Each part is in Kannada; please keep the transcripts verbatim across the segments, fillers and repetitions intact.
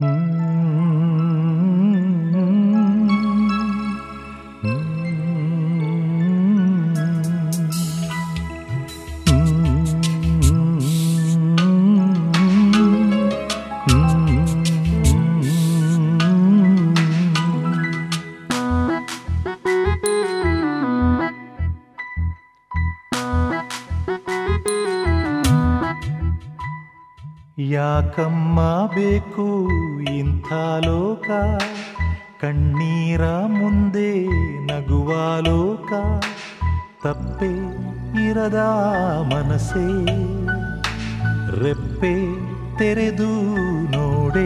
ಯಾಕಮ್ಮ ಬೇಕು ಇಂಥ ಲೋಕ, ಕಣ್ಣೀರ ಮುಂದೆ ನಗುವ ಲೋಕ, ತಪ್ಪೆ ಇರದ ಮನಸ್ಸೇ ರೆಪ್ಪೆ ತೆರೆದು ನೋಡೆ.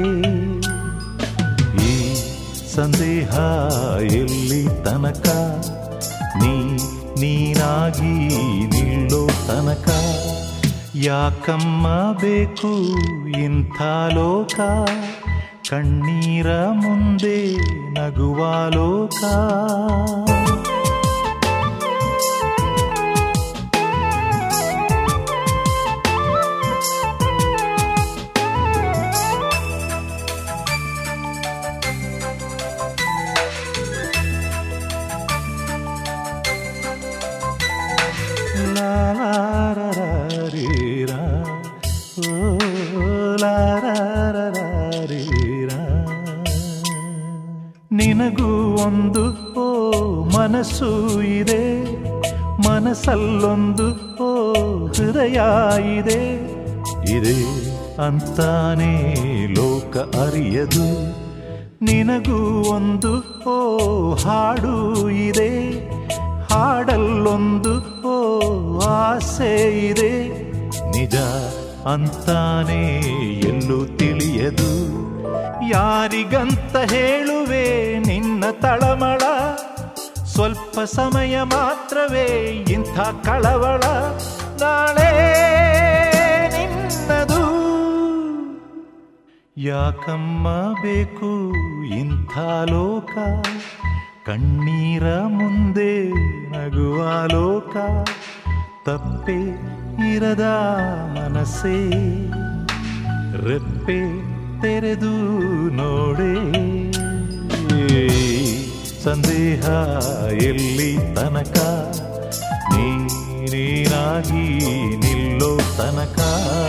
ಈ ಸಂದೇಹ ಎಲ್ಲಿ ತನಕ, ನೀ ನೀನಾಗಿ ನಿಲ್ಲೋ ತನಕ. ಯಾಕಮ್ಮ ಬೇಕು ಇಂಥ ಲೋಕ, ಕಣ್ಣೀರ ಮುಂದೆ ನಗುವ ಲೋಕ. ನಿನಗೂ ಒಂದು ಓ ಮನಸ್ಸು ಇದೆ, ಮನಸ್ಸಲ್ಲೊಂದು ಓ ಹೃದಯ ಇದೆ. ಇದೆ ಅಂತಾನೆ ಲೋಕ ಅರಿಯದು. ನಿನಗೂ ಒಂದು ಓ ಹಾಡು ಇದೆ, ಹಾಡಲ್ಲೊಂದು ಓ ಆಸೆ ಇದೆ. ನಿಜ ಅಂತಾನೆ ಎಲ್ಲೂ ತಿಳಿಯದು. ಯಾರಿಗಂತ ಹೇಳುವೆ ನಿನ್ನ ತಳಮಳ, ಸ್ವಲ್ಪ ಸಮಯ ಮಾತ್ರವೇ ಇಂಥ ಕಳವಳ. ನಾಳೆ ನಿನ್ನದು. ಯಾಕಮ್ಮ ಬೇಕು ಇಂಥ ಲೋಕ, ಕಣ್ಣೀರ ಮುಂದೆ ನಗುವ ಲೋಕ, ತಪ್ಪೆ ಇರದ ಮನಸ್ಸೇ ರೆಪ್ಪೆ ತೆರೆದು ನೋಡೆ. ಸಂದೇಹ ಎಲ್ಲಿ ತನಕ, ನೀ ನೀನಾಗಿ ನಿಲ್ಲೋ ತನಕ.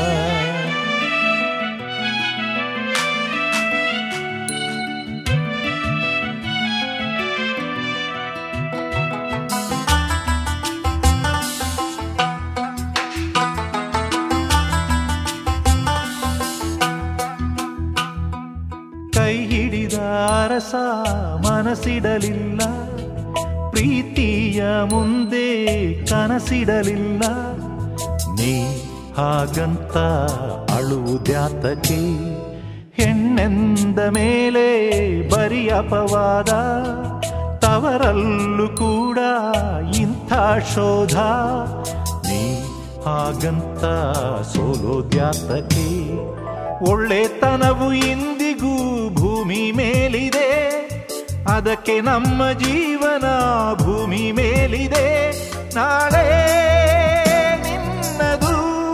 ಕೈ ಹಿಡಿದ ರಸ ಮನಸ್ಸಿಡಲಿಲ್ಲ, ಪ್ರೀತಿಯ ಮುಂದೆ ಕನಸಿಡಲಿಲ್ಲ. ನೀ ಹಾಗಂತ ಅಳುವುದ್ಯಾತಕ್ಕೆ, ಹೆಣ್ಣೆಂದ ಮೇಲೆ ಬರೀ ಅಪವಾದ. ತವರಲ್ಲೂ ಕೂಡ ಇಂಥ ಶೋಧ. ನೀ ಹಾಗಂತ ಸೋಲೋದ್ಯಾತಕ್ಕೆ, ಒಳ್ಳೆತನವು ಇಂದಿಗೂ ಭೂಮಿ ಮೇಲಿದೆ. ಅದಕ್ಕೆ ನಮ್ಮ ಜೀವನ ಭೂಮಿ ಮೇಲಿದೆ. ನಾಳೆ ನಿನ್ನದು.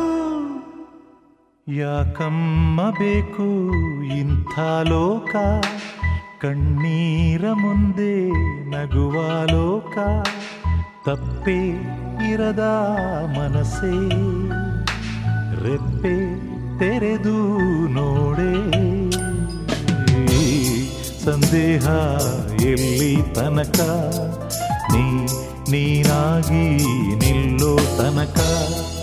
ಯಾಕಮ್ಮ ಬೇಕು ಇಂಥ ಲೋಕ, ಕಣ್ಣೀರ ಮುಂದೆ ನಗುವ ಲೋಕ, ತಪ್ಪೆ ಇರದ ಮನಸ್ಸೇ ರೆಪ್ಪೆ ತೆರೆದು ನೋಡೆ. ಸಂದೇಹ ಎಲ್ಲಿ ತನಕ, ನೀ ನೀನಾಗಿ ನಿಲ್ಲೋ ತನಕ.